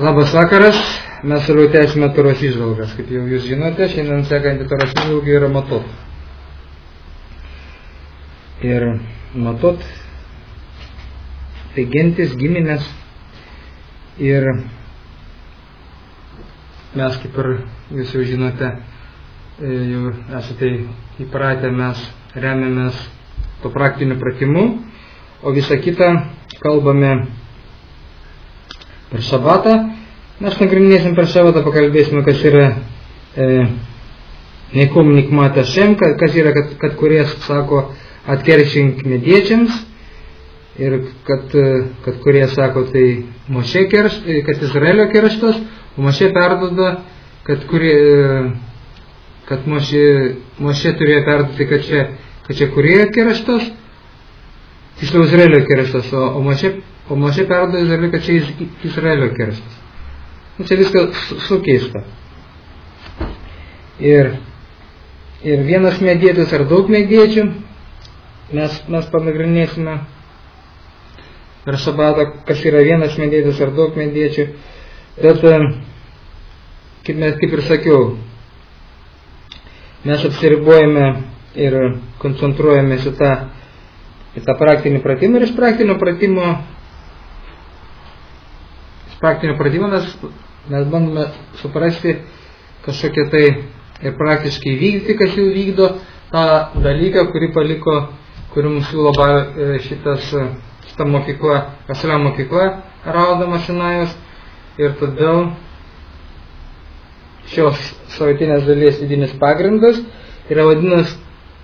Labas vakaras, mes toliau tęsime Toros įžvalgas. Kaip jau jūs žinote, šiandien sekanti Toros įžvalga yra Matot. Ir Matot tai gentis, giminės. Ir mes, kaip ir jūs jau žinote, jau esate įpratę, mes remiamės to praktiniu pratimu, o visą kitą kalbame per šabatą. Mes nagrinėsim per šabatą, pakalbėsime, kas yra Nekom Nikmat Hashem, kas yra, kad kurie sako atkeršink mediečiams, ir kad kurie sako tai Mošė kerštas, kad Izraelio kerštas, o Mošė perduoda, kad Mošė turėjo perduoti, kad čia kurie kerštas, tiksliau Izraelio kerštas, o Mošė perduoda Izraelio, kad čia Izraelio kerštas. Čia viskas sukeista. Ir vienas medietis ar daug mediečių mes panagrinėsime per šabatą, kas yra vienas medietis ar daug mediečių. Bet, kaip ir sakiau, mes apsiribojame ir koncentruojamės į tą praktinį pratimą, ir iš praktinio pratimo mes bandome suprasti kažkokią tai ir praktiškai vykdyti, kas jau vykdo tą dalyką, kurį mums siūlo šita mokykla, Asilio mokykla, Raudama Sinajus. Ir todėl šios savaitinės dalies vidinis pagrindas yra vadinamas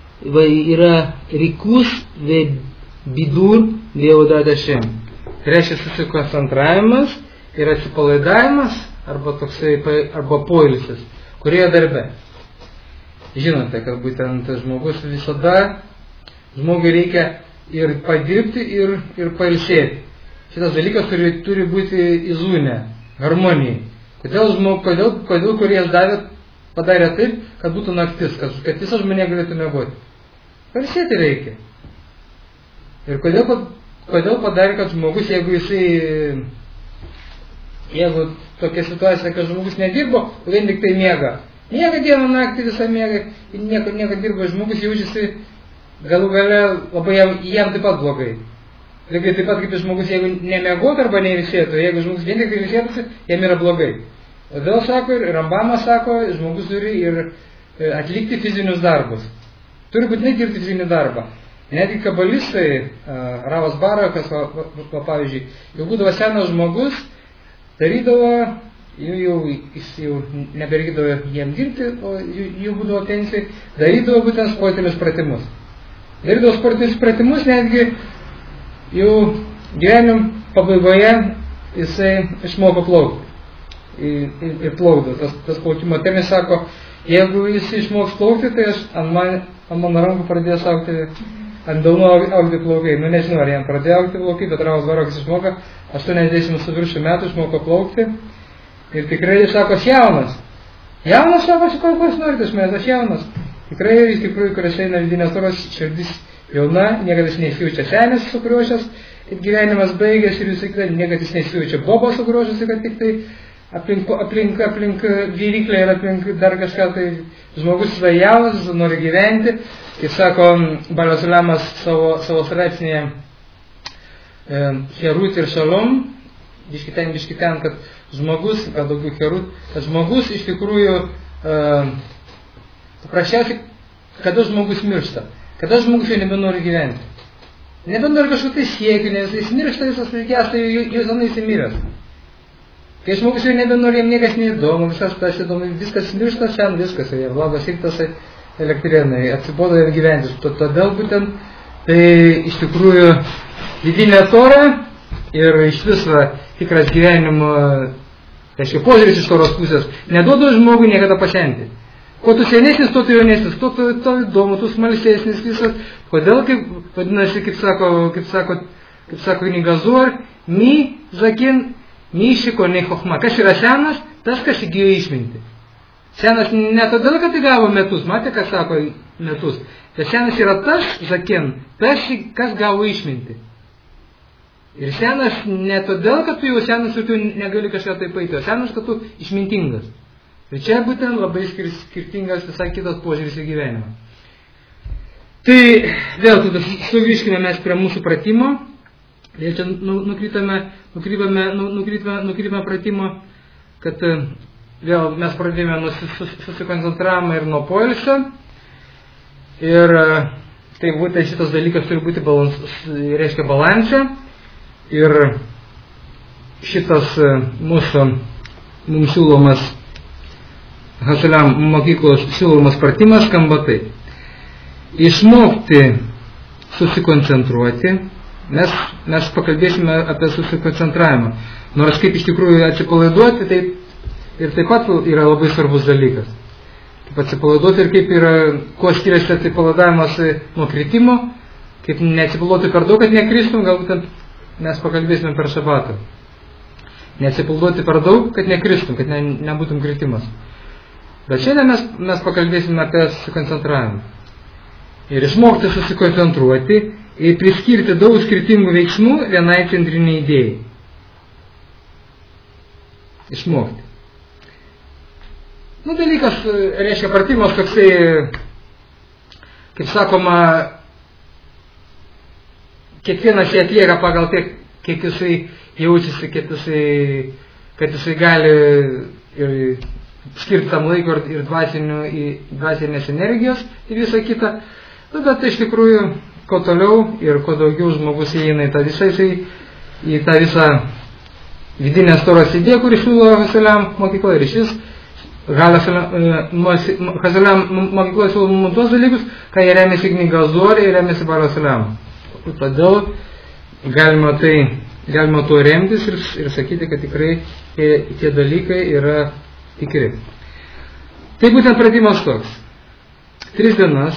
rikus bidur Leodat Hashem. Tai reiškia susikoncentravimas ir atsipalaidavimas arba poilsis, kurie darbe. Žinote, kad būtent žmogus žmogui reikia ir padirbti, ir pailsėti. Šitas dalykas turi būti izūne, harmonijai. Kodėl kuriejas padarė taip, kad būtų naktis, kad visa žmonė galėtų miegoti. Pailsėti reikia. Ir kodėl padarė, kad žmogus, jeigu tokia situacija, kad žmogus nedirbo, vien tik tai miega. Miega dieną naktį, visą miega, nieko dirbo, žmogus jaučiasi galų gale labai jam taip pat blogai. Lygiai taip pat kaip žmogus, jeigu nemiegotų arba neilsėtų, jeigu žmogus vien tik tai ilsėtųsi, jam yra blogai. Todėl sako, ir Rambamas sako, žmogus turi ir atlikti fizinius darbus. Turi būtinai dirbti fizinį darbą. Netgi kabalistai, Ravas Barakas, pavyzdžiui, jau būdavo senas žmogus, darydavo, jis jau nebereikdavo jiem dirbti, o jų būdavo pensijai, darydavo būtent sportinius pratimus. Darydavo sportinius pratimus, netgi jau gyvenim pabaigoje jisai išmoko plaukti. Ir plaukdavo. Tas plaukimo temis sako, jeigu jis išmoks plaukti, tai ant mano rankų pradės augti, ant delnų augti plaukai. Nežinau, ar jam pradėjo augti plaukai, bet Ravas Barakas išmoko 80 su viršų metų, išmoko plaukti. Ir tikrai jis sako, aš jaunas. Jaunas, sako, ko jūs norite iš manęs, aš jaunas. Tikrai, iš tikrųjų, kuris eina vidinės Toros, širdis jauna, niekada jis nesijaučia senis sugruošęs, ir gyvenimas baigęs, ir visai, niekada jis nesijaučia bobo sugruošęs, kad tik tai aplink vyriklę ir aplink dar kažką, tai žmogus yra jaunas, nori gyventi. Kaip sako Balio Sulemas savo straipsnėje Herut ir Šalom, biškiten, kad žmogus, gal daugiau Herut, kad žmogus iš tikrųjų paprasčiausiai, kada žmogus miršta, kada žmogus jau nebenori gyventi. Nebenori kažkokį siekį, nes jis miršta, visas reikės, tai jau senai įsimiręs. Kai žmogus jau nebenori, jam niekas neįdomu, viskas tas įdomu, viskas miršta sen, viskas, jau labas rytas elektrienai, atsibodo ir gyventi. Todėl būtent tai iš tikrųjų vidinė Tora ir iš viso tikras gyvenimo, reiškia požiūris iš Toros pusės, neduoda žmogui niekada pasenti. Kuo tu senesnis, tuo tu jaunesnis, tuo įdomu, tu smalsesnis visas. Kodėl, vadinasi, kaip sako knyga Zohar, mi zakin, mi šiko nei chochma. Kas yra senas, tas, kas įgijo išmintį. Senas ne todėl, kad įgavo metus, matė, kas sako metus. Tas senas yra tas, zakin, tas, kas gavo išmintį. Ir senas ne todėl, kad tu jau senas ir tu negali kažką taip paeiti, o senas, kad tu išmintingas. Ir čia būtent labai skirtingas visai kitas požiūris į gyvenimą. Tai vėl tada sugrįžkime mes prie mūsų pratimo. Ir čia nukrypame pratimo, kad vėl mes pradėjome nuo susikoncentravimo ir nuo poilsio. Ir tai būtent šitas dalykas turi būti reiškia balanse. Ir šitas mums siūlomas Hasalam mokyklos siūlomas pratimas skamba taip. Išmokti susikoncentruoti. Mes pakalbėsime apie susikoncentravimą. Nors kaip iš tikrųjų atsipalaiduoti, tai ir taip pat yra labai svarbus dalykas. Kaip atsipalaiduoti ir kaip yra, kuo skiriasi atsipalaidavimas nuo kritimo, kaip neatsipalaiduoti per daug, kad nekristum, galbūt mes pakalbėsime per šabatą. Neatsipalaiduoti per daug, kad nekristum, kad nebūtum kritimas. Bet šiandien mes pakalbėsime apie susikoncentravimą. Ir išmokti susikoncentruoti ir priskirti daug skirtingų veiksmų vienai centriniai idėjai. Išmokti. Dalykas, reiškia, pratimas toksai, kaip sakoma, kiekvienas jį atlieka pagal tiek, kiek jisai jaučiasi, kad jisai gali ir skirti tam laiko ir dvasinės energijos ir visą kitą. Bet iš tikrųjų, kuo toliau ir kuo daugiau žmogus įeina į tą visą vidinę storos idėją, kurį siūlo Hasalam mokykla, ir šis Hasalam mokykla siūlo tuos dalykus, ką jie remiasi knyga Zohar ir remiasi Baal Hasalam. Todėl galima tuo remtis ir sakyti, kad tikrai tie dalykai yra tikri. Tai būtent pratimas toks. 3 dienas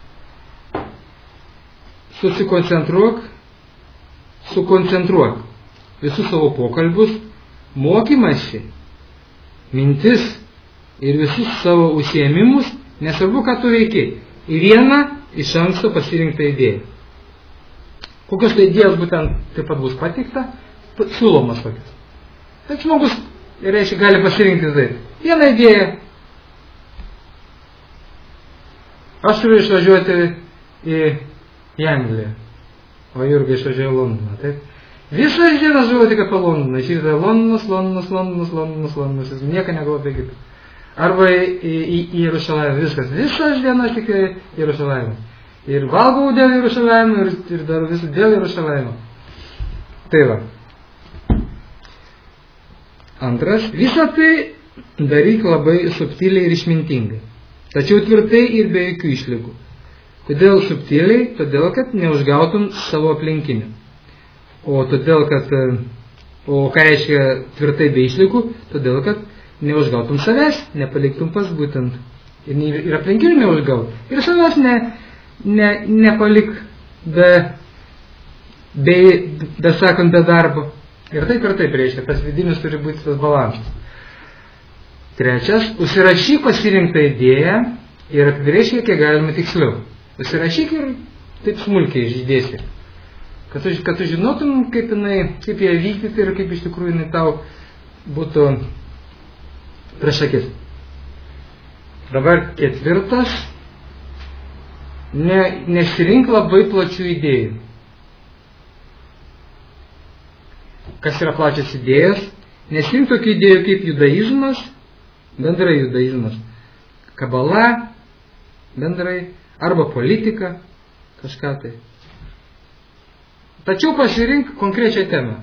sukoncentruok visus savo pokalbius, mokymasi, mintis ir visus savo užsiėmimus, nesvarbu, ką tu veiki, į vieną iš anksto pasirinktą idėją. Kokios tai idėjos būtent taip pat bus pateikta, siūlomas tokias. Tai žmogus, reiškia, gali pasirinkti taip. Vieną idėją. Aš turiu išvažiuoti į Angliją, o Jurga išvažiuoja į Londoną, taip? Visas dienas žuvo tik apie Londoną. Išvyko Londonas, jis nieko negalvo apie kitą. Arba į Jerusalemą, viskas. Visas dienas tik į Jerusalemą. Ir valgau dėl Jerusalemą, ir darau visą dėl Jerusalemą. Tai va. Antras, visą tai daryk labai subtiliai ir išmintingai. Tačiau tvirtai ir be jokių išlygų. Kodėl subtiliai? Todėl, kad neužgautum savo aplinkinių. O ką reiškia tvirtai be išlygų? Todėl, kad neužgautum savęs, nepaliktum pas būtent. Ir aplinkinių neužgaut. Ir savęs nepalik be sakant, be darbo. Ir taip reiškia, tas vidinis turi būti tas balansas. Trečias, užsirašyk pasirinktą idėją ir apibrėžk, kiek galima tiksliau. Užsirašyk ir taip smulkiai išdėsi. Kad tu žinotum, kaip ją vykdyti ir kaip iš tikrųjų jinai tau būtų prieš akis. Dabar 4. Nesirink labai plačių idėjų. Kas yra plačias idėjas? Nesirink tokių idėjų kaip judaizmas, bendrai judaizmas, kabala, bendrai, arba politika, kažką tai. Tačiau pasirink konkrečią temą.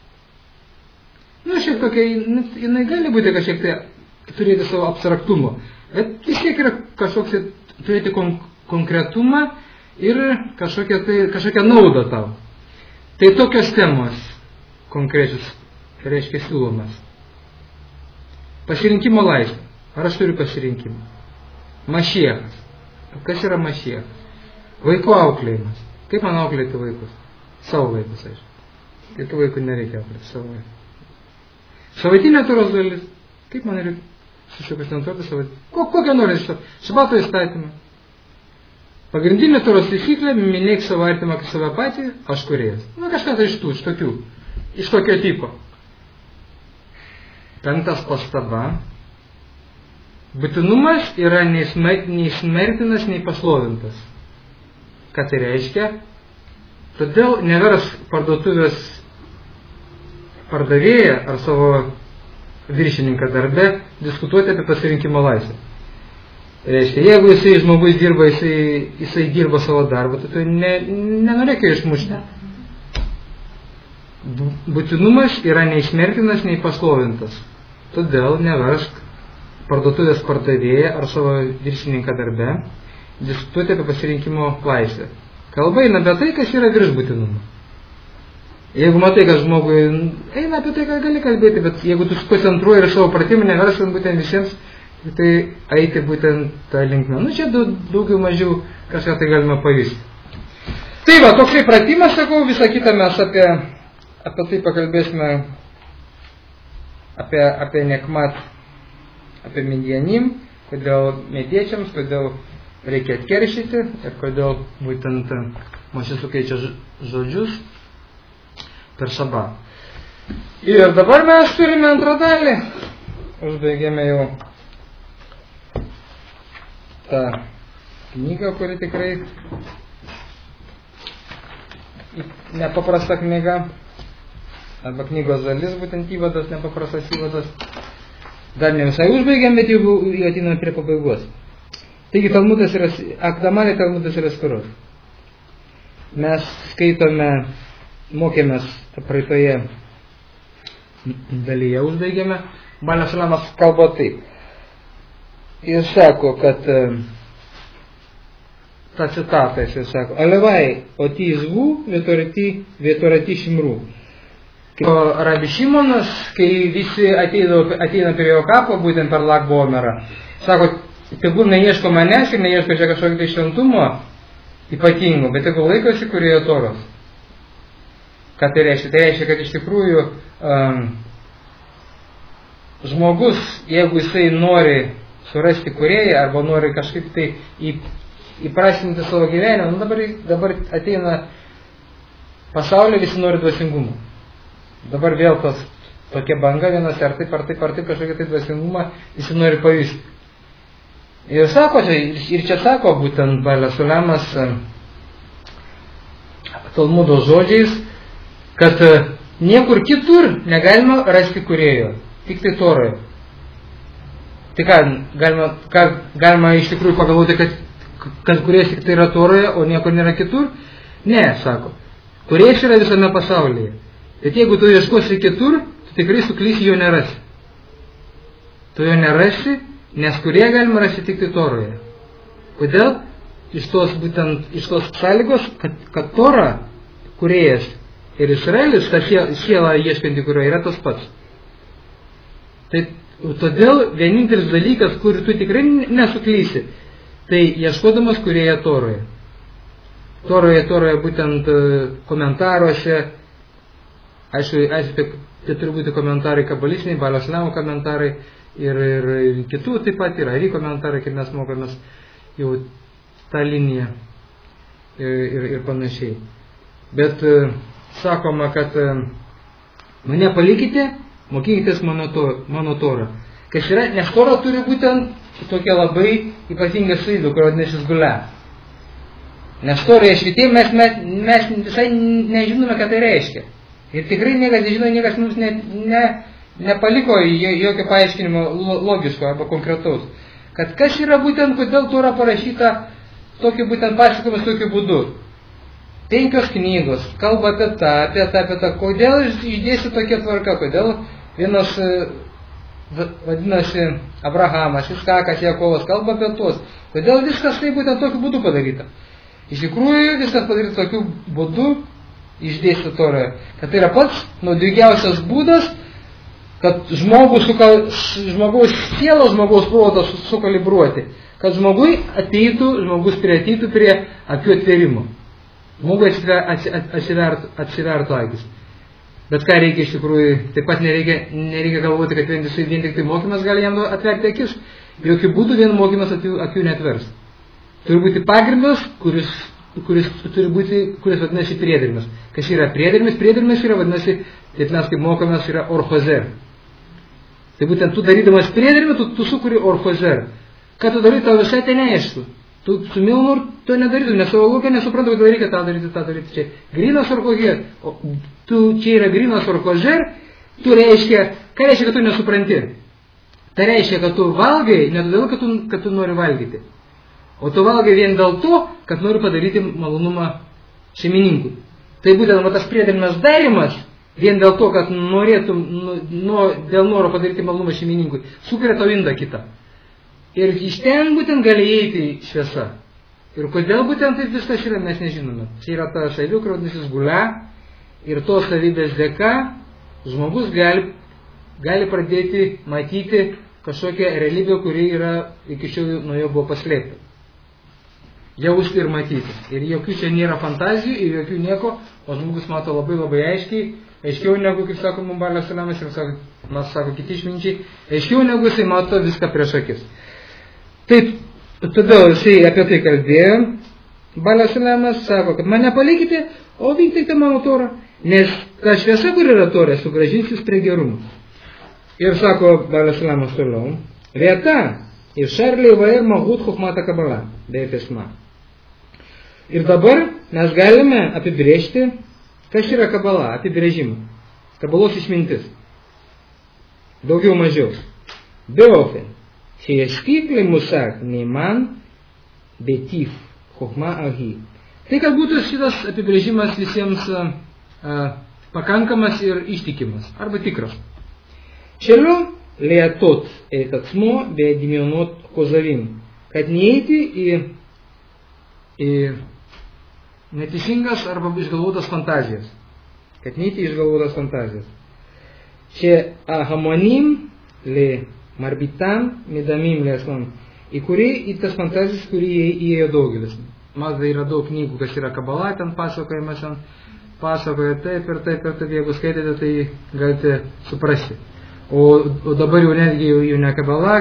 Šiek tokia, jinai gali būti kažkiek tai turėti savo abstraktumo, bet vis tiek yra kažkoks turėti konkretumą ir kažkokią naudą tau. Tai tokios temos konkrečius, reiškia siūlomas. Pasirinkimo laisvė. Ar aš turiu pasirinkimą? Mašiechas. Kas yra mašiechas? Vaikų auklėjimas. Kaip man auklėti vaikus? Savo vaikus, aišku. Kitų vaikų nereikia auklėti, savo vaikus. Savaitinė Toros dalis. Kaip man reikia susikoncentruoti savaitinę? Kokią nori šabato įstatymą? Pagrindinė Toros taisyklė, mylėk savo artimą kaip save patį, aš kūrėjas. Kažkas iš tokio tipo. 5 pastaba. Būtinumas yra nei smerktinas, nei pašlovintas. Ką tai reiškia? Todėl nevers parduotuvės pardavėją ar savo viršininką darbe diskutuoti apie pasirinkimo laisvę. Reiškia, jeigu žmogus dirba, jisai dirba savo darbą, tai nenorėkia išmušti. Būtinumas yra nei smerktinas, nei pašlovintas. Todėl neversk parduotuvės pardavėją ar savo viršininką darbe diskutuoti apie pasirinkimo laisvę. Kalba eina apie tai, kas yra virš būtinumo. Jeigu matai, kad žmogui eina apie tai, ką gali kalbėti, bet jeigu tu koncentruoji ir savo pratimą, neverskant būtent visiems, tai eiti būtent tą linkmę. Čia daugiau mažiau kažką tai galima pavysti. Tai va, toksai pratimas, sakau, visą kitą mes apie tai pakalbėsime, apie nekmat, apie Midjanim, kodėl mediečiams, kodėl reikia atkeršyti ir kodėl būtent Mošė sukeičia žodžius per šabą. Ir dabar mes turime antrą dalį. Užbaigėme jau tą knygą, kuri tikrai nepaprasta knyga, arba knygos dalis, būtent įvadas, nepaprastas įvadas. Dar ne visai užbaigėm, bet jau atiname prie pabaigos. Taigi Talmudas yra, Akdamalė Talmudas yra Sferot. Mes skaitome, mokėmės praeitoje dalyje, užbaigėme. Balas Šalamas kalba taip. Jis sako, kad tą citatą jis sako, Alevai, oti izvų, vietorati šimrų. Rabi Šimonas, kai visi ateina prie jo kapo, būtent per Lag Bomerą, sako, tegul neieško manęs ir neieško čia kažkokio tai šventumo ypatingo, bet tegul laikosi kūrėjo Toros. Ką tai reiškia? Tai reiškia, kad iš tikrųjų žmogus, jeigu jisai nori surasti kūrėją arba nori kažkaip tai įprasminti savo gyvenimą, dabar ateina pasaulio, visi nori dvasingumo. Dabar vėl tokia banga vienas ar taip kažkokia tai dvasingumą visi nori pajusti. Ir sako, ir čia sako būtent Balas Šalamas Talmudo žodžiais, kad niekur kitur negalima rasti kūrėjo, tik tai Toroje. Tai galima iš tikrųjų pagalvoti, kad kūrėjas tik tai yra Toroje, o niekur nėra kitur? Ne, sako. Kūrėjas yra visame pasaulyje. Bet jeigu tu ieškosi kitur, tu tikrai suklysi, jo nerasi. Tu jo nerasi, nes kūrėją galima rasti tik tai Toroje. Kodėl? Iš tos sąlygos, kad Tora, kūrėjas ir Izraelis, ta siela ieškanti kurioje, yra tas pats. Tai todėl vienintelis dalykas, kur tu tikrai nesuklysi, tai ieškodamas kūrėją Toroje. Toroje būtent komentaruose, aišku, tai turi būti komentarai kabalistiniai, Balas Šalamo komentarai ir kitų taip pat yra, ir komentarai, kaip mes mokomės jau tą liniją ir panašiai. Bet sakoma, kad mane palikite, mokykitės mano Torą. Kas yra, nes Tora turi būtent tokia labai ypatinga savybė, kur vadinasi Gula. Nes Toroje švitėjai mes visai nežinome, ką tai reiškia. Ir tikrai niekas nežino, niekas mums nepaliko jokio paaiškinimo logiško arba konkretaus. Kad kas yra būtent, kodėl Tora parašyta tokiu būtent pasakojimas tokiu būdu. 5 knygos kalba apie tą, kodėl išdėsi tokia tvarka, kodėl vienas vadinasi Abrahamas, Iskakas, Jakovas, kalba apie tos, kodėl viskas tai būtent tokiu būdu padaryta. Iš tikrųjų viskas padaryta tokiu būdu, išdėsti Toroje, kad tai yra pats naudingiausias būdas, kad žmogaus sielą, žmogaus protą sukalibruoti, kad žmogus priateitų prie akių atvėrimo. Žmogui atsivertų akis. Bet ką reikia iš tikrųjų, taip pat nereikia galvoti, kad vien tik tai mokymas gali jam atverti akis. Jokių būdų vien mokymas akių neatvers. turi būti pagrindas, kuris vadinasi priedermis. Kas yra priedermis? Priedermis yra vadinasi, taip mes kaip mokomės, yra orchozer. Tai būtent tu darydamas priedermį, tu sukuri orchozer. Ką tu darai, tau visai tai neaišku. Tu su Milnur to nedarytum, nes savo lūkė nesuprantu, kad reikia tą daryti. Čia grinas orchozer. Čia yra grinas orchozer, tu reiškia, ką reiškia, kad tu nesupranti? Tai reiškia, kad tu valgai, ne todėl, kad tu nori valgyti. O tu valgai vien dėl to, kad nori padaryti malonumą šeimininkui. Tai būtent tas priedermės darymas, vien dėl to, kad norėtum, dėl noro padaryti malonumą šeimininkui, sukuria tau indą kitą. Ir iš ten būtent gali įeiti šviesa. Ir kodėl būtent taip viskas yra, mes nežinome. Čia yra ta saviukrodnisis gulia ir tos savybės dėka žmogus gali pradėti matyti kažkokią realybę, kuri yra iki šiol nuo jo buvo paslėpta. Jausti ir matyti. Ir jokių čia nėra fantazijų, ir jokių nieko, o žmogus mato labai labai aiškiau negu, kaip sako Mumbalio Salamas, ir sako kiti išminčiai, aiškiau negu jisai mato viską prieš akis. Taip, todėl jisai apie tai kalbėjo, Balio Salamas sako, kad mane palikite, o vykdykite mano torą, nes ta šviesa, kur yra torė, sugrąžins jis prie gerumo. Ir sako Balio Salamas toliau, vieta, išar leivair mahut chokhmata kabala, beifesma. Ir dabar mes galime apibrėžti, kas yra kabala, apibrėžimą. Kabalos išmintis. Daugiau mažiau. Beofen. Šieškyklai musak neiman betif chokhma ahi. Tai, kad būtų šitas apibrėžimas visiems pakankamas ir ištikimas, arba tikras. Šeliu leatot et atsmo beedimionot kozavim. Kad neįti į neteisingas arba išgalvotas fantazijas. Kad neįti į išgalvotas fantazijas. Čia hamonim le marbitam medamim le aslam. Į tas fantazijas, kurį įėjo daugelis. Mazda yra daug knygų, kas yra kabala, ten pasakojimas, ten pasakoja taip ir taip, jeigu skaitėte, tai galite suprasti. O dabar jau netgi jau ne kabala,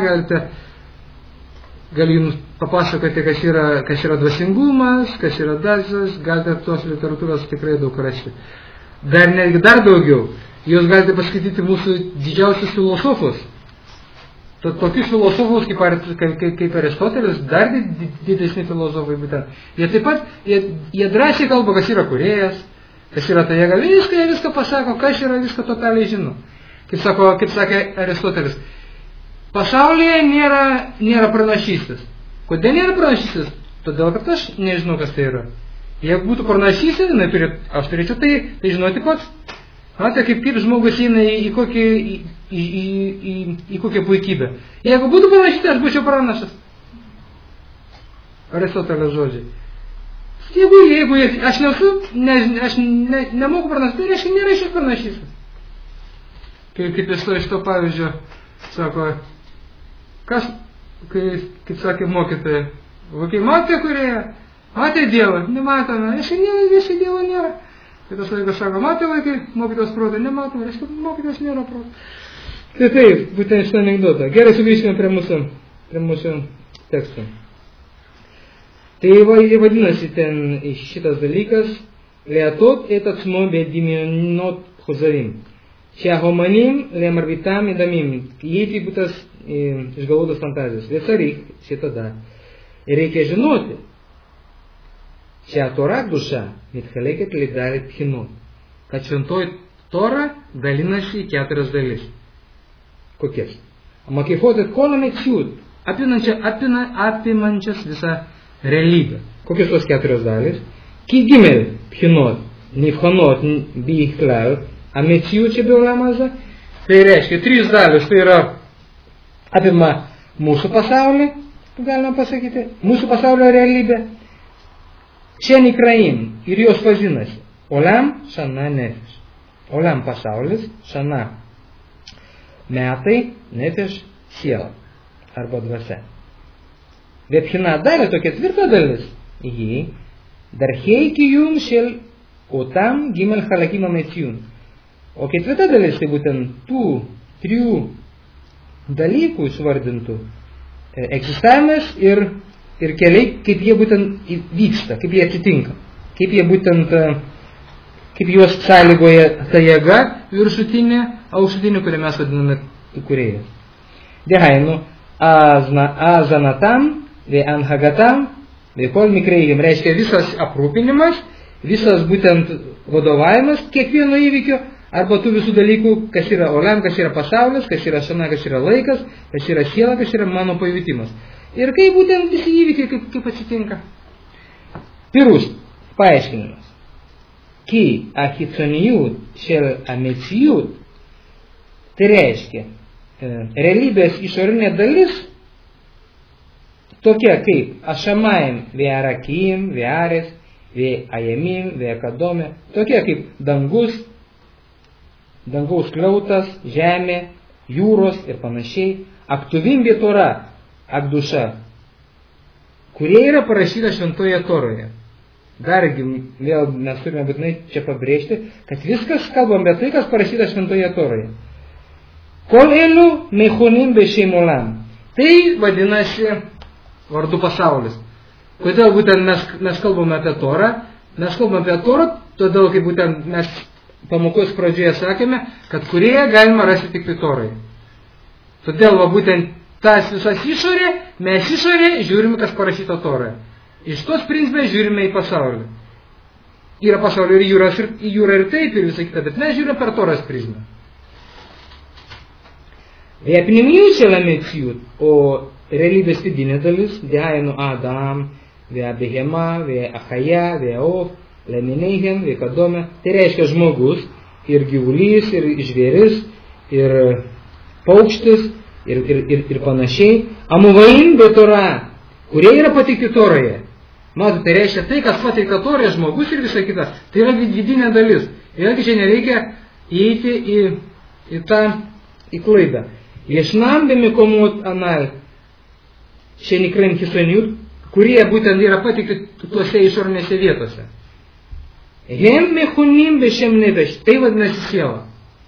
galiu jums papasakoti, kas yra dvasingumas, kas yra dvasios, galite tos literatūros tikrai daug rasti. Dar daugiau, jūs galite paskaityti mūsų didžiausius filosofus. Tokius filosofus kaip Aristotelis, dar didesni filosofai būtent. Jie taip pat, jie drąsiai kalba, kas yra kūrėjas, kas yra tai, jie viską pasako, kas yra, viską totaliai žino. Kaip sakė Aristotelis, pasaulyje nėra pranašystės. Kodėl nėra pranašystės? Todėl, kad aš nežinau, kas tai yra. Jeigu būtų pranašystė, aš turėčiau tai žinoti pats. Matote, kaip žmogus eina į kokią puikybę. Jeigu būtų pranašystė, aš būčiau pranašas. Aristotelio žodžiai. Jeigu aš nemoku pranašyti, tai reiškia, nėra šis pranašystės. Kaip iš to pavyzdžio, sako, kaip sakė mokytoja, vaikai, matė kurėją, matė Dievą, nematome, reiškia, Dievo nėra. Kitas laikas sako, matė vaikai, mokytos protą, nematome, reiškia, mokytos nėra protą. Tai taip, būtent šitą anekdotą. Gerai, sugrįžkime prie mūsų teksto. Tai vadinasi ten šitas dalykas, leatot et atsmo bedimionot chuzavim. Čia homanim, lemarbitam įdamim. Įeiti būtas išgalvotas fantazijos. Vėsaryk, šitada. Ir reikia žinoti. Čia tora duša, mitchaleket lidalit hinot. Kad šventoji tora dalinasi į 4 dalis. Kokias? Makifotet kolame čiūt, apimančias visą realybę. Kokios tos 4 dalis? Kigimel hinot, nifhanot biichlal, amecių čia biolamaza. Tai reiškia 3 dalis, tai yra apima mūsų pasaulį, galima pasakyti, mūsų pasaulio realybę. Čia Nikraim ir jos vadinasi Olam, Šana, Nefeš. Olam pasaulis, Šana metai, Nefeš siela arba dvasia. Vetchina dalė, to 4 dalis, jį darheiki jum šel otam gimel halakim ameciun. O 4 dalis, tai būtent tų 3 dalykų išvardintų egzistavimas ir ir keliai, kaip jie būtent vyksta, kaip jie atsitinka, kaip jie būtent, kaip juos sąlygoja ta jėga viršutinė, aukštutinė, kurią mes vadiname kūrėjas. Dehainu, azanatam, ve anhagatam, ve kol mikreihim, reiškia visas aprūpinimas, visas būtent vadovavimas kiekvieno įvykio, arba tų visų dalykų, kas yra olam, kas yra pasaulis, kas yra šana, kas yra laikas, kas yra siela, kas yra mano pajutimas. Ir kaip būtent visi įvykiai, kaip atsitinka. Pirus, paaiškinimas. Ki achiconijut šel amecijut, tai reiškia, realybės išorinė dalis, tokia kaip ašamaim, vearakim, veares, veajamim, veakadome, tokia kaip dangus, dangaus kliautas, žemė, jūros ir panašiai, aktuvim vietora, akduša, kurie yra parašyta šventoje Toroje. Dargi, vėl mes turime būtinai čia pabrėžti, kad viskas kalbam apie tai, kas parašyta šventoje Toroje. Kol elu mechonim be šeimolam. Tai vadinasi vardu pasaulis. Kodėl būtent mes kalbame apie Torą? Mes kalbame apie Torą, todėl kaip būtent mes pamokos pradžioje sakėme, kad kurioje galima rasti tik tai Torai. Todėl va būtent tas visas išorė, mes išorė žiūrime, kas parašyta Toroje. Iš tos principės žiūrime į pasaulį. Yra pasaulio ir jūra ir taip ir visą kitą, bet mes žiūrime per Toros prizmę. Apnimijų šelamecijut, o realybės vidinė dalis, dehainu Adam, Behema, Achaja, Veov, Lemineihem, Vekadome, tai reiškia žmogus, ir gyvulys, ir žvėris, ir paukštis, ir panašiai. Amuvain be Tora, kurie yra pateikti Toroje. Matote, tai reiškia tai, kas pateikta Toroje, žmogus ir visa kita, tai yra vidinė dalis. Vėlgi čia nereikia įeiti į klaidą. Ješnam bemikomut anal šenikren kisoniut, kurie būtent yra pateikti tuose išorinėse vietose. Hem mechonim bešem nebeš, tai vadinasi siela.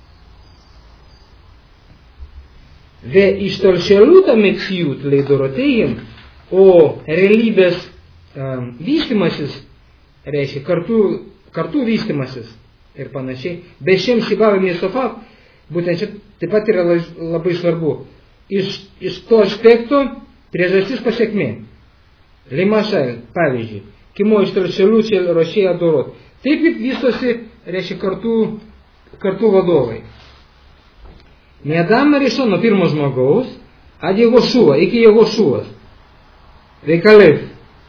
Ve ištolšeluta meksijut leidorotėjim, o realybės vystimasis, reiškia kartu vystimasis ir panašiai, bešem šibavim įsofat, būtent čia taip pat yra labai svarbu. Iš to aspekto priežastis pasiekmė. Limašai, pavyzdžiui, kimo ištolšelių čia rošėja dorot. Taip kaip vystosi, reiškia, kartu vadovai. Nedama rišo nuo pirmo žmogaus, ad Jehošuva, iki Jehošuvas. Veikalev.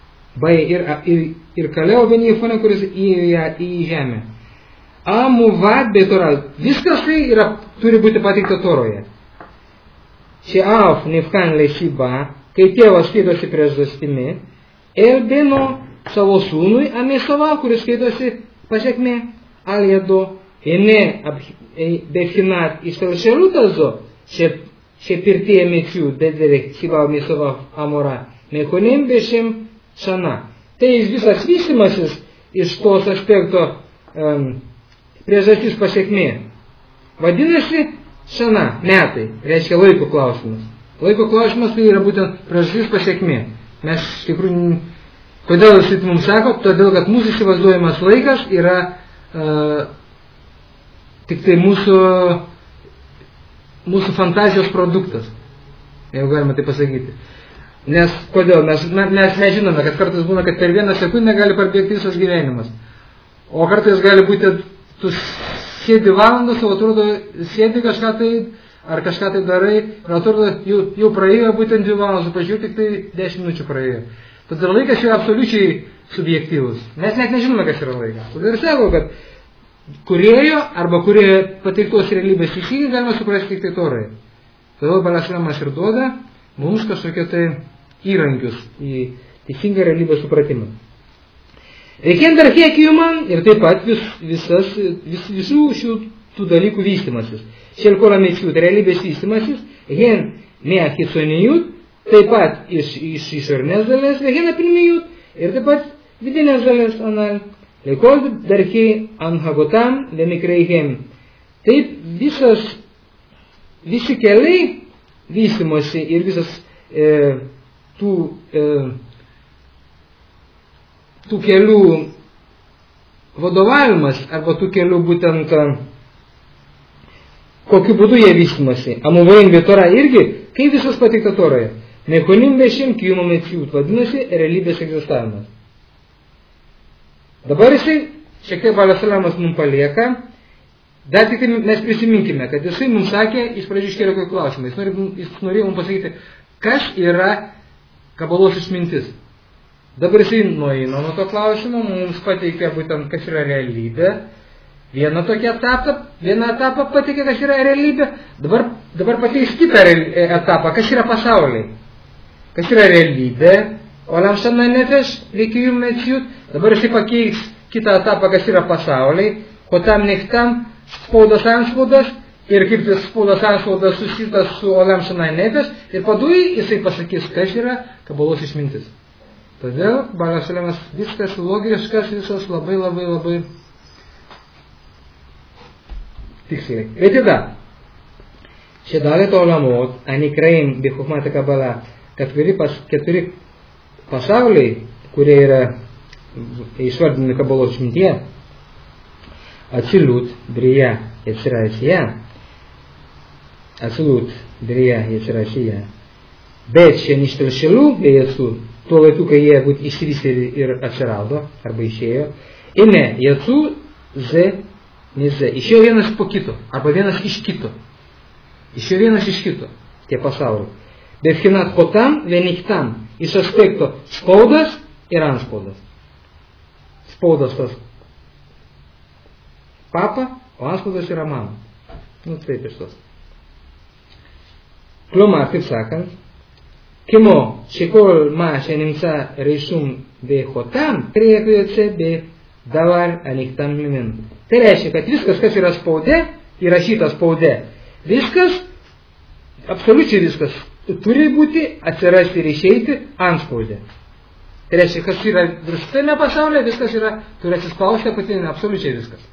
Ir Kaleo Benjefone, kuris įėjo į žemę. Amuvat be Tora. Viskas tai turi būti pateikta Toroje. Šeaf nefkan lešiba, kai tėvas skaitosi priežastimi, el beno savo sūnui Amesava, kuris skaitosi pasiekmė aliedo, ene befinat ištalšelutazo, šepirtėje mečių, bedirek šibau Amesava amora, mekonim bešim šana. Tai visas vystimasis iš tos aspekto priežastis pasiekmė. Vadinasi šana, metai, reiškia laiko klausimas. Laiko klausimas tai yra būtent priežastis pasiekmė. Mes iš tikrųjų, kodėl jis mums sako, todėl kad mūsų įsivaizduojamas laikas yra tik tai mūsų fantazijos produktas, jeigu galima tai pasakyti. Nes kodėl? Mes žinome, kad kartais būna, kad per vieną sekundę gali parbėgti visas gyvenimas. O kartais gali būti, tu sėdi valandas, o atrodo, sėdi kažką tai, ar kažką tai darai, ir atrodo, jau praėjo būtent 2 valandas, pažiūrėjau, tik tai 10 minučių praėjo. Todėl laikas yra absoliučiai subjektyvus. Mes net nežinome, kas yra laikas. Todėl ir sako, kad kūrėjo arba kūrėjo pateiktos realybės teisingai galima suprasti tik tai Torai. Todėl Balašlemas ir duoda mums kažkokie tai įrankius į teisingą realybės supratimą. Reikien dar kiekiuman ir taip pat visų šių dalykų vystimasis. Šelkola mečių, tai realybės vystimasis, hen meachitsonijut, taip pat iš išornės dalės, hen apilmijut, ir taip pat vidinės dalės anal. Lekol darkiai anhagotam lemikreihem. Taip visi keliai vystimosi ir visas tų tų kelių vadovavimas, arba tų kelių būtent kokiu būdu jie vystimasi. Amuvojim Tora irgi, kaip visas pateikta Toroje. Nekonim vešim kiyumo mecijūt, vadinasi, realybės egzistavimas. Dabar jisai, šiek tiek Balasalamas mums palieka, dar tik mes prisiminkime, kad jisai mums sakė, iš pradžių iškėlė kokį klausimą. Jis norėjo mums pasakyti, kas yra kabalos išmintis. Dabar jisai nueina nuo to klausimo, mums pateikė būtent, kas yra realybė. Vieną etapą pateikė, kas yra realybė. Dabar pateiks kitą etapą, kas yra pasauliai. Kas yra realybė, olam shana nefesh, vekiyum mecijūt. Dabar jisai pakeis kitą etapą, kas yra pasauliai, o tam nektam spaudos anspaudas ir kaip tas spaudos anspaudas susitas su olam shana nefesh ir padui jisai pasakys, kas yra kabalos išmintis. Todėl Balasalamas viskas logiškas, visas labai תכלי. ותדע, שדלת העולמות הנקראים בחוכמת הקבלה keturi pasauliai, kurie yra išvardinami kabalos išmintyje, Atsilut, Brija, Yetzira, Asiya, Atsilut, Brija, Yetzira, Asiya, bet שנשתלשלו ויצאו, tuo laiku, kai jie būt išsivystė ir atsirado, arba išėjo, ime, יצאו זה Neze. Išėjo vienas po kito, arba vienas iš kito. Išėjo vienas iš kito, tie pasauliai. Bevchinat kotam, veniktam, iš aspekto spaudas ir anspaudas. Spaudas tas papa, o anspaudas yra mama. Taip iš tos. Kלומר, taip sakant, כמו שכל מה שנמצא רישום בחותם, צריך יוצא בדבר הנכתב ממנו. Tai reiškia, kad viskas, kas yra spaude, įrašyta spaude, viskas, absoliučiai viskas, turi būti, atsirasti ir išeiti antspaude. Tai reiškia, kas yra viršutame pasaulyje, viskas yra, turi atsispausti apatinė, absoliučiai viskas.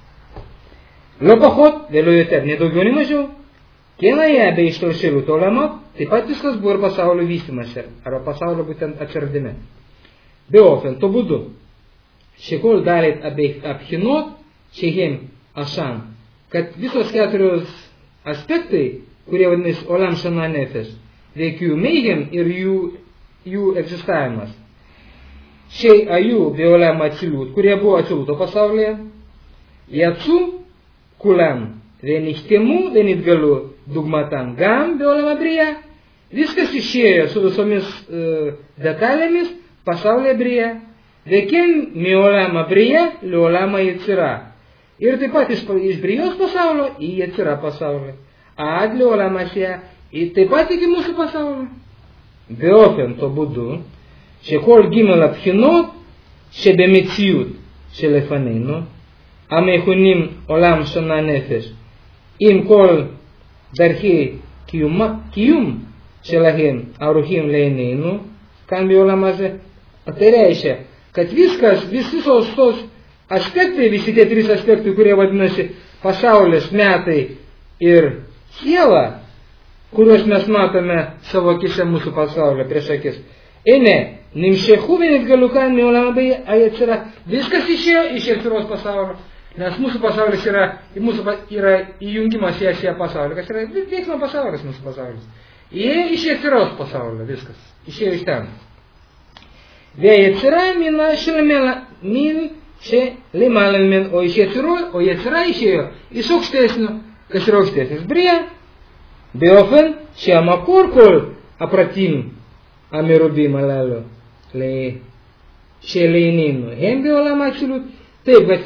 Lo pachot, vėliau יותר, ne daugiau, ne mažiau, kienoje be ištausėlių tolamo, taip pat viskas buvo ir pasaulio vystymasi, arba pasaulio būtent atsiradime. Beofen, to būdu, šekol dalit abhinot, Šehem Ašan, kad visos keturios aspektai, kurie vadinasi Olam Shana Nefesh, veikiu Meihem ir jų egzistavimas. Šei Aju Beolam Atsilut, kurie buvo Atsiluto pasaulyje, Yatsu Kulam, Venichtemu, Venitgalu, Dugmatan Gam Beolam Abrija, viskas išėjo su visomis detalėmis pasaulyje Brija, Vekim Meolam Abrija, Leolam Yetzira. Ir taip pat iš Brijos pasaulio į Yetzira pasaulio. Ad Leolam Asiya, ir taip pat iki mūsų pasaulio. Beofen to būdu, שכל ג' הבחינות שבמציאות שלפנינו, המכונים עולם שנה נפש, עם כל דרכי קיום שלהם ערוכים לעינינו, כאן בעולם הזה, tai reiškia, kad visos tos aspektai, visi tie trys aspektai, kurie vadinasi pasaulis, metai ir siela, kuriuos mes matome savo akise mūsų pasaulio prieš akis. Eine, nimšechu vienit galiukan, miolamabai, atsira, viskas išėjo iš Yetsiros pasaulio, nes mūsų pasaulis yra įjungimas į Asiją pasaulį, kas yra veiksmo pasaulis mūsų pasaulis. Įėjo iš Yetsiros pasaulio, viskas, išėjo iš ten. Yetzira mina min šelimalan min, o Yetzira išėjo iš aukštesnio, kas yra aukštesnis Brija, beofen שהמקור כל הפרטים המרובים הללו שלעינינו הם בעולם האצילות. Taip, bet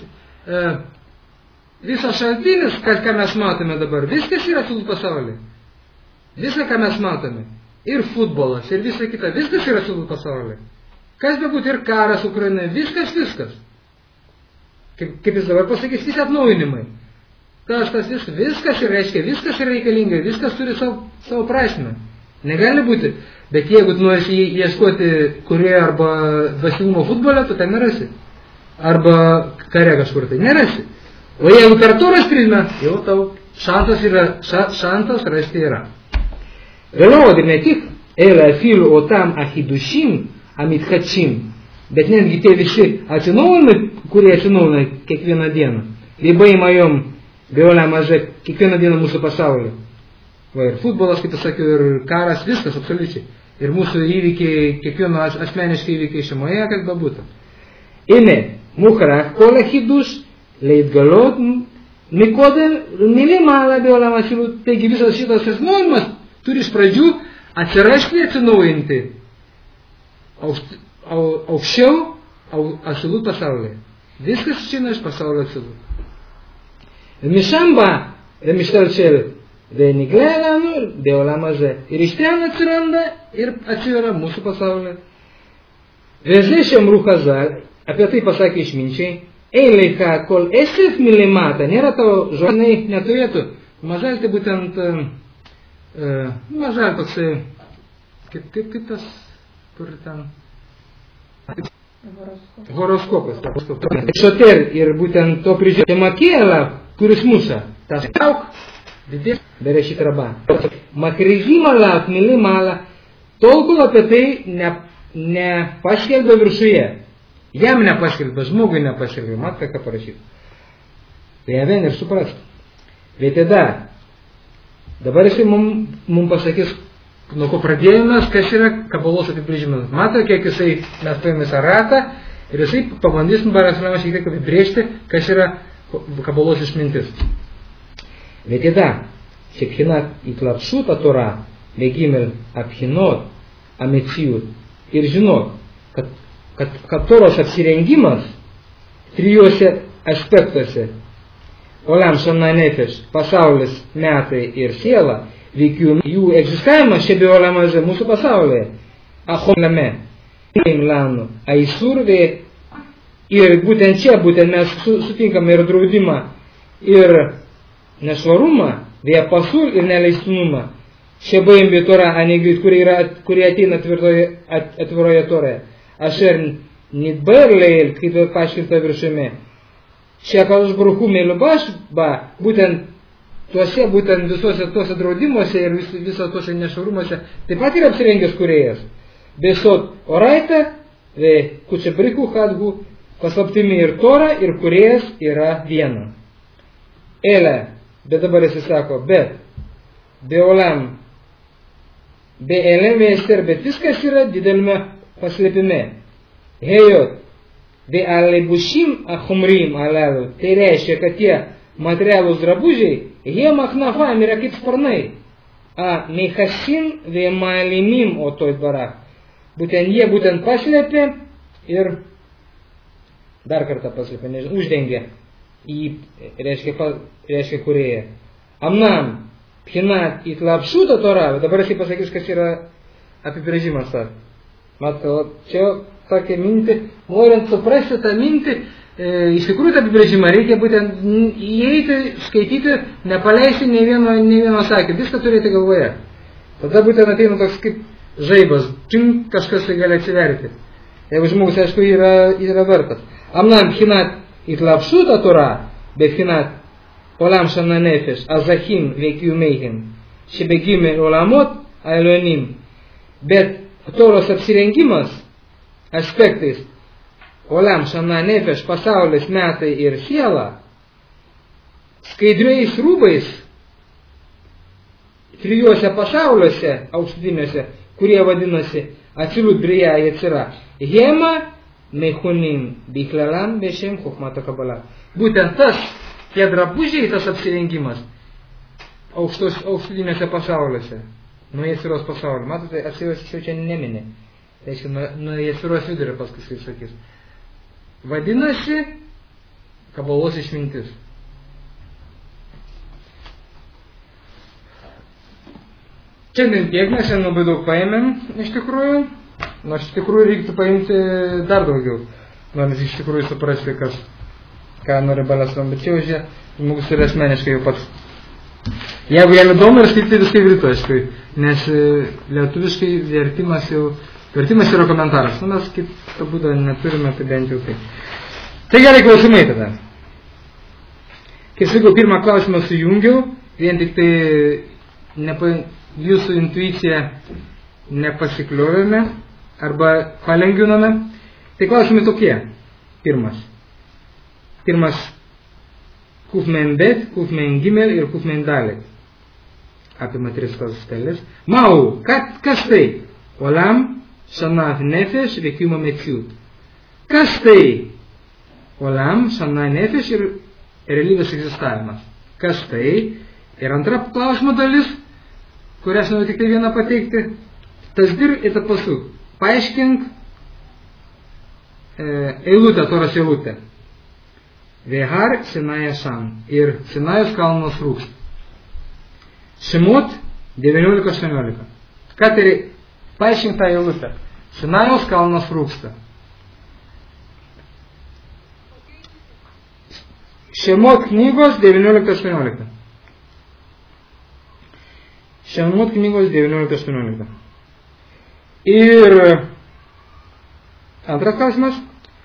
visas šaltinis, ką mes matome dabar, viskas yra atsilut pasaulyje. Visą, ką mes matome, ir futbolas, ir visa kita, viskas yra atsilut pasaulyje. Kas bebūtų, ir karas Ukrainoje, viskas. Kaip jis dabar pasakys, visi atnaujinimai. Tas viskas ir reiškia, viskas yra reikalinga, viskas turi savo prasmę. Negali būti. Bet jeigu tu nori ieškoti kurioje arba dvasingumo futbole, tu ten nerasi. Arba kare kažkur tai nerasi. O jeigu per Toros prizmę, jau tau šansas rasti yra. Vėliau, ir ne tik, אלא אפילו אותם החידושים המתחדשים Bet netgi tie visi atsinaujinimai, kurie atsinaujina kiekvieną dieną. Vybaim ajom, beolem mažai, kiekvieną dieną mūsų pasaulyje. Va, ir futbolas, kaip sakiau, ir karas, viskas absoliučiai. Ir mūsų įvykiai, kiekvieno asmeniškai įvykiai šeimoje, kad bebūtų. Ime, מוכרח כל החידוש להתגלות מקודם מלמעלה בעולם האצילות. Taigi visas šitas atsinaujinimas turi iš pradžių atsirasti, atsinaujinti aukščiau atsilut pasaulyje. Viskas išeina iš pasaulio atsilut. משם בא למשטר של ונגלה לנו בעולם הזה. ir iš ten atsiranda ir atsiveria mūsų pasaulyje. וזה שאמרו חז"ל, apie tai pasakė išminčiai, eilika kol esif milimata, nėra tavo žodžiai, neturėtų. Mažal tai būtent, mažal toksai, kaip tas, kur ten, horoskopas. Šoter ir būtent to prižiūrėjimą kėlą, kuris muša, tas auk, didės, berešit raba. Makrizimą lauk milimala, tol kol apie tai nepaskelbė viršuje. Jam nepaskelbė, žmogui nepaskelbė, matai ką parašyti. Tai jie vien ir suprastų. Bet tada, dabar jisai mums pasakys, nuo ko pradėjome, kas yra kabalos apibrėžimas. Matai, kiek jisai, mes paėmė visą ratą ir jisai pabandys baraslamą šiek tiek apibrėžti, kas yra kabalos išmintis. Bet tada, שבחינת התלבשות התורה בג' הבחינות המציאות ir žinot, kad toros apsirengimas trijuose aspektuose olam šana nefeš, pasaulis, metai ir siela, jų egzistavimas čia beolamaze mūsų pasaulyje, achomlame, lanu, aisurvė, ir būtent čia, būtent mes sutinkame ir draudimą, ir nešvarumą, vėja pasul ir neleistinumą. Čia baimbi Tora anegrit, kurie ateina atviroje Toroje. Ašer nidbar leil, kaip paaiškinta viršume. Čia Kadosh Baruch Hu meilubaš, būtent tuose, būtent visuose tuose draudimuose ir viso tuose nešvarumuose, taip pat yra apsirengęs kūrėjas. Besot oraita, kučebriku hadgu, paslaptimi ir Tora, ir kūrėjas yra viena. Ele, bet dabar jis sako, bet beolam, be elem veister, bet viskas yra didelme paslėpime. Hejot, be alebušim achumrim alelu, tai reiškia, kad tie materialūs drabužiai, jie machnafam yra kaip sparnai. A mechasim ve malimim o toj barach. Būtent jie būtent paslėpė ir dar kartą paslėpė, nežinau, uždengė. Reiškia kūrėja. Amnam, phinat itlapšuta Tora, dabar jis pasakys, kas yra apibrėžimas. Matai, čia tokia mintį, norint suprasti tą mintį, iš tikrųjų tą apibrėžimą reikia būtent įeiti, skaityti, nepaleisti nei vieno sakinio, viską turėti galvoje. Tada būtent ateina toks kaip žaibas, čink kažkas tai gali atsiverti. Jeigu žmogus, aišku, yra vertas. Amnam, phinat itlapšuta Tora, bephinat olam shana nefesh, azachim vekiumeihim, shebegime olamot aelionim. Bet Toros apsirengimas aspektais olam shana nefesh, pasaulis, metai ir siela, skaidriais rūbais trijuose pasauliuose aukštutiniuose, kurie vadinasi atsilut brija jecira, hema mechunim biklalam bešem chokhmata kabala. Būtent tas, tie drabužiai, tas apsirengimas aukštutiniuose pasauliuose, nuo Jesiros pasaulio. Matote, Jesiros čia neminė. Tai nuo Jesiros vidurio paskui sakys. Vadinasi, kabalos išmintis. Šiandien tiek, mes šiandien labai daug paėmėm, iš tikrųjų. Nors iš tikrųjų reiktų paimti dar daugiau. Nors iš tikrųjų suprasti, ką nori Balaslam, bet čia už jie žmogus yra asmeniškai jau pats. Jeigu jam įdomu, ir skaityti viskai rytojiškai, nes lietuviškai vertimas yra komentaras. Mes kitą būdą neturime, tai bent jau tai. Tai gerai, klausimai tada. Kaip sakau, pirmą klausimą sujungiau, vien tik tai jūsų intuiciją nepasikliovėme arba palengvinome. Tai klausimai tokie. Pirmas Kuf Men Bet, Kuf Men Gimel ir Kuf Men Dalet. Apima 3 dalis. Mau, kas tai? Olam, Shana Nefesh, Vekimo Metsiut. Kas tai? Olam, Shana Nefesh ir realybės egzistavimas. Kas tai? Ir antra klausimo dalis, kurią aš noriu tik tai vieną pateikti. Tasdir ir pasuk. Paaiškink eilutę, Toros eilutę. Vehar Sinai Šam ir Sinajus kalnas rūksta. Šimot 19:18. Ką tai paaiškink tą eilutę? Sinajus kalnas rūksta. Šemot knygos 19:18. Šemot knygos 19:18. Ir antras klausimas.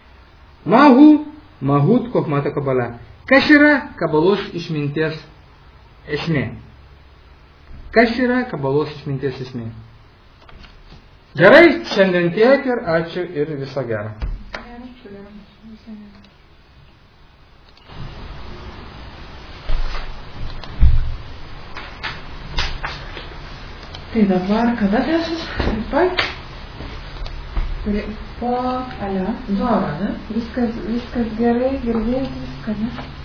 Mahut Chochmata Kabala. Kas yra kabalos išminties esmė? Kas yra kabalos išminties esmė? Gerai, šiandien tiek ir ačiū ir viso gero. Tai dabar kada tęsis? Rytoj? Po Zoro, ne? Viskas gerai, girdėjai viską, ne?